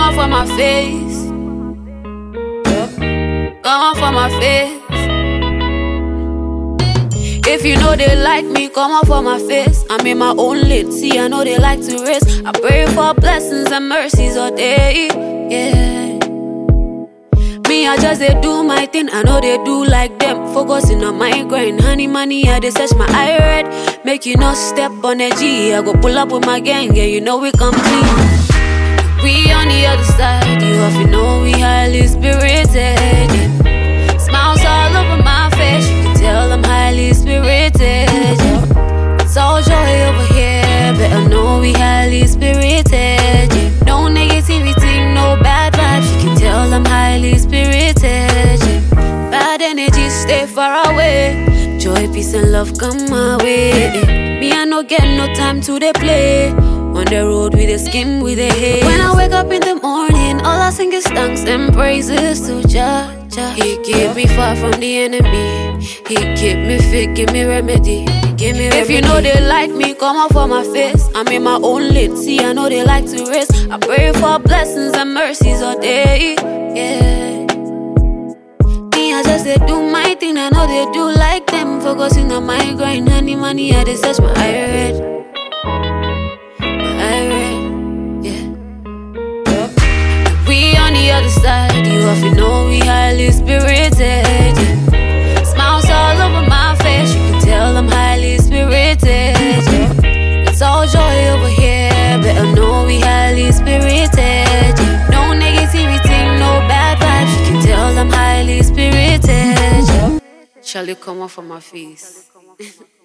off on my face. Come off on my face. If you know they like me, come off on my face. I'm in my own lane, see I know they like to race. I pray for blessings and mercies all day, yeah. Me, I just they do my thing, I know they do like them. Focusing on my grind, honey money, I they search my eye red. Make you not step on the G, I go pull up with my gang, yeah, you know we come clean. We on the other side, you have to know we highly spirited, yeah. Smiles all over my face, you can tell I'm highly spirited, yeah. It's all joy over here, better know we highly spirited, yeah. No negativity, no bad vibes, you can tell I'm highly spirited, yeah. Bad energy, stay far away. Joy, peace and love come my way. Me, I no get no time to they play. On the road with a skin, with a haze. When I wake up in the morning, all I sing is thanks and praises to Jah. He keep me far from the enemy. He keep me fit, give me remedy. Give me remedy. If you know they like me, come off on my face. I'm in my own lane, see I know they like to race. I pray for blessings and mercies all day, yeah. Me, I just they do my thing, I know they do like them. Focusing on my grind, honey money, I they search my eye red. We on the other side, you have to know we highly spirited, yeah. Smiles all over my face, you can tell I'm highly spirited, yeah. It's all joy over here, better know we highly spirited, yeah. No negativity, no bad vibes, you can tell I'm highly spirited, yeah. Shall you come off on my face?